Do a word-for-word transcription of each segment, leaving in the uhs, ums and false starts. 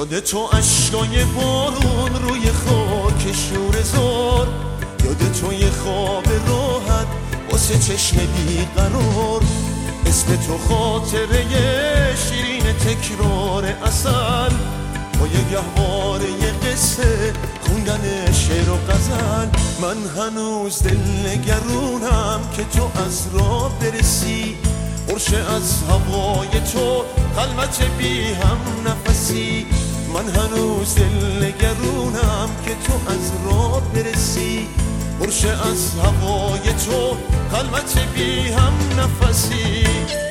یاد تو اشکای بارون روی خاک شور زار، یاد تو یه خواب راحت واسه چشم بیقرار، اسم تو خاطره شیرین تکرار اصل، با یه گهواره یه قصه خوندن شعر و غزل. من هنوز دل نگرونم که تو از راه برسی، قرشه از هوای تو خلوت بی هم نفسی. من هنوز دل نگرونم که تو از راه برسی، قرشه از هوای تو خلوت بی هم نفسی.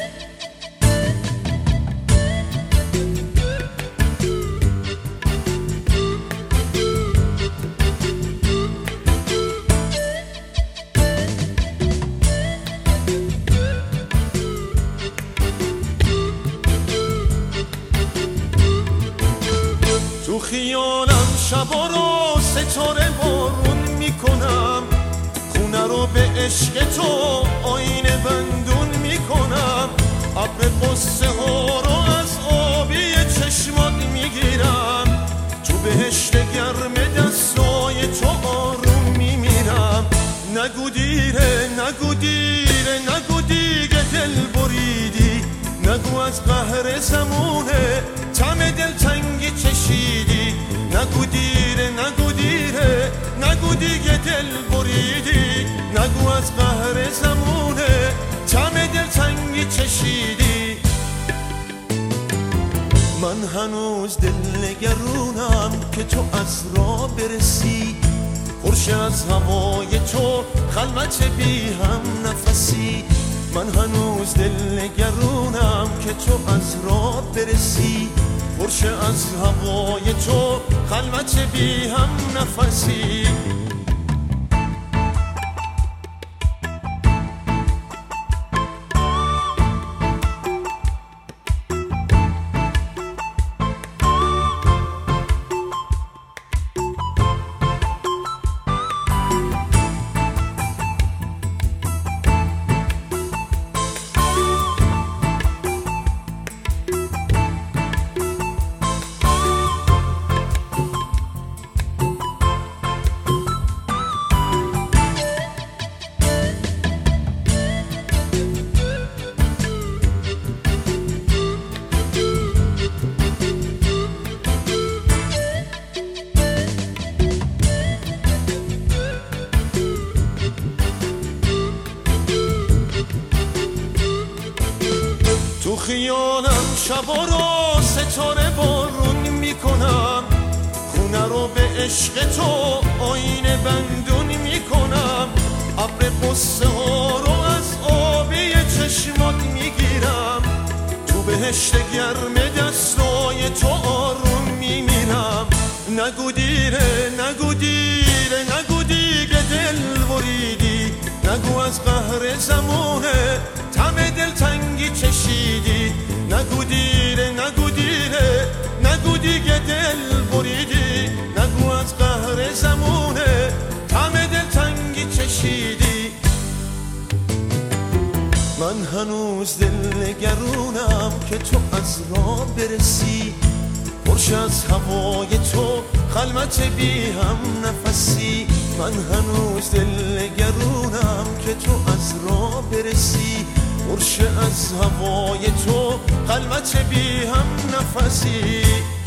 تو خیالم شبا رو ستاره بارون میکنم، خونه رو به عشق تو آینه بندون میکنم، ابر قصه ها رو از آبی چشمات میگیرم، تو بهشت گرم دستای تو آروم میمیرم. نگو دیره نگو دیره نگو دیگه دل بریدی، نگو از قهر زمونه طعم دلتنگی چشیدی. نگو دیره نگو دیره نگو دیگه دل بریدی، نگو از قهر زمونه طعم دلتنگی چشیدی. من هنوز دل نگرونم که تو از راه برسی، خورشه از هوای تو خلوت بی هم نفسی. من هنوز دل نگرونم که تو از راه برسی، خورشه از هوای تو خلوت بی هم نفسی. تو خیالم شبا رو ستاره بارون میکنم، خونه رو به عشق تو آینه بندون میکنم، ابر قصه ها رو از آبی چشمات میگیرم، تو بهشت گرم دستای تو آروم میمیرم. نگو دیره نگو دیره نگو دیگه دل بریدی، نگو از قهر زمونه طعم دلتنگی چشیدی. نگو دیره نگو دیره نگو دیگه دل بریدی، نگو از قهر زمونه طعم دلتنگی چشیدی. من هنوز دل نگرونم که تو از راه برسی، خورشه از هوای تو خلوت بی هم نفسی. من هنوز دل نگرونم که تو از راه برسی، خورشه از هوای تو خلوت بی هم نفسی.